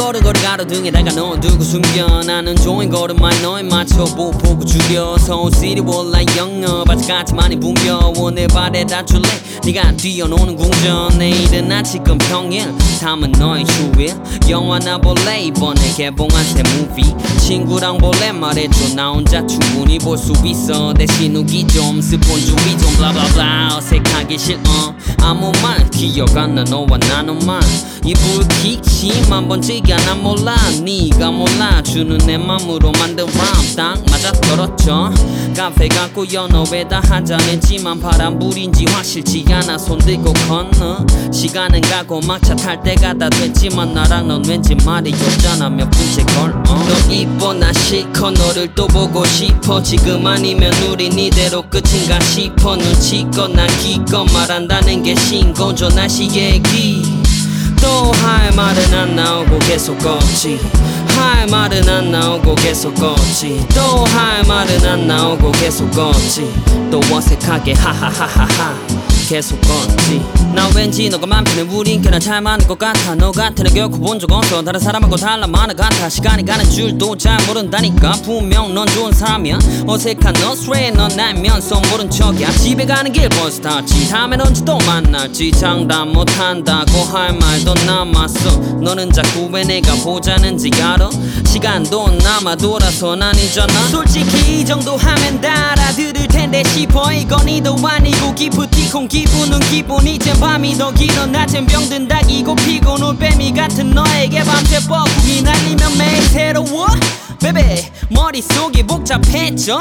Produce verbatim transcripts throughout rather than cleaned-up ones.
걸음걸이 가로등에다가 넣어두고 숨겨 나는 조인 걸음만 너에 맞춰 보고 줄여 서울 시리 원라 영업 아직까지 많이 붐벼 오늘 바래다 줄래 네가 뛰어노는 궁전 내일은 나 지금 평일 다음은 너의 휴일 영화나 볼래 이번에 개봉한 새 무비 친구랑 볼래 말해줘 나 혼자 충분히 볼 수 있어 대신 우기 좀 스폰 주의 좀 블라블라블라 어색하기 싫어 아무 말 기억 안 나 너와 나눠만 이 불킥 심한 번째가 난 몰라 네가 몰라주는 내 맘으로 만든 람 딱 맞아 떨어져 카페 갖고 연어에다 한잔했지만 바람불인지 확실치 않아 손들고 건너 시간은 가고 막차 탈 때가 다 됐지만 나랑 넌 왠지 말이 없잖아 몇 분째 걸어 너 이뻐 나 싫고 너를 또 보고 싶어 지금 아니면 우린 이대로 끝인가 싶어 눈치껏 나 기껏 말한다는 게 신고죠 날씨 얘기 또 할 말은 안 나오고 계속 걷지 할 말은 안 나오고 계속 걷지 또 할 말은 안 나오고 계속 걷지 또 어색하게 하하하하하 계속 걷지 나 왠지 너가 맘 편해 우린 꽤나 잘 맞는 것 같아 너 같은 애 결코 본 적 없어 다른 사람하고 달라 많은 것 같아 시간이 가는 줄도 잘 모른다니까 분명 넌 좋은 사람이야 어색한 너 스트레이트 넌 날면서 모른 척이야 집에 가는 길 벌써 탔지 다음엔 언제 또 만날지 장담 못한다고 할 말도 남았어 너는 자꾸 왜 내가 보자는지 알아 시간도 남아 돌아선 아니잖아 솔직히 이 정도 하면 다 알아들을 텐데 싶어 이건 이도 아니고 기프티콘 기분은 기분 이젠 밤이 더 길어 낮엔 병든 닭이고 피곤 올빼미 같은 너에게 밤새 뻐꾸기 날리면 매일 새로워 베베 머릿속이 복잡해져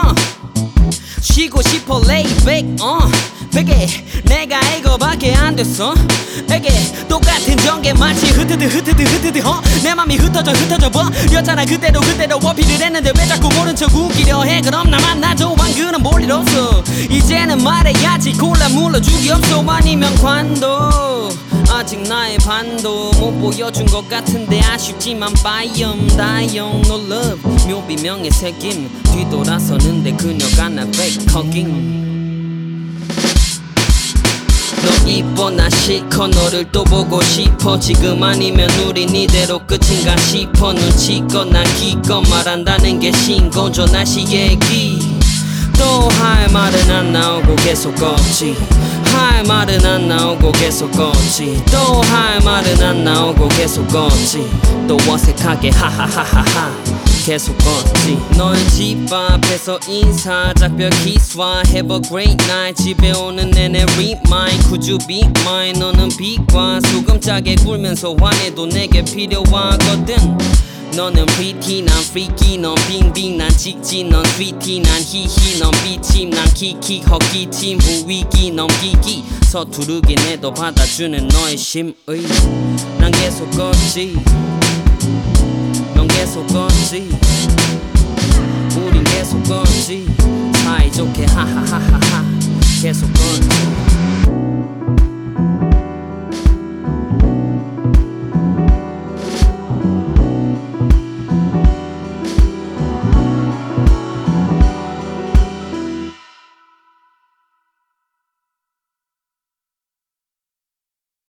쉬고 싶어 레이백 어 베개 내가 이거밖에 안 됐어 에게 똑같은 전개 마치 흩트드 흩트드 흩트드 어? 내 맘이 흩어져 흩어져 버렸잖아 그때도 그때도 어필을 했는데 왜 자꾸 모른 척 웃기려 해 그럼 나 만나줘 안 그런 볼 일 없어 이제는 말해야지 골라 물러주기 없어 아니면 관도 아직 나의 반도 못 보여준 것 같은데 아쉽지만 바이엄 다이엄 no love 묘비명의 새김 뒤돌아서는데 그녀가 날 fake hugging 너 이뻐 나 싫고 너를 또 보고 싶어 지금 아니면 우린 이대로 끝인가 싶어 눈치껏 나 기껏 말한다는 게 신고죠 날씨 얘기 또 할 말은 안 나오고 계속 걷지 할 말은 안 나오고 계속 걷지 또 할 말은 안 나오고 계속 걷지 또 어색하게 하하하하하 계속 걷지 너의 집 앞에서 인사 작별 키스와 Have a great night 집에 오는 내내 remind Could you be mine 너는 빛과 소금 짜게 굴면서 화내도 내게 필요하거든 너는 pretty 난 freaky 넌 빙빙 난 찍지 넌 sweetie 난 히히 넌 비침 난 키키 헛기침 부위기 넘기기 서투르긴 해도 받아주는 너의 심의 난 계속 걷지 넌 계속 걷지 우린 계속 걷지 사이좋게 하하하하하 계속 걷지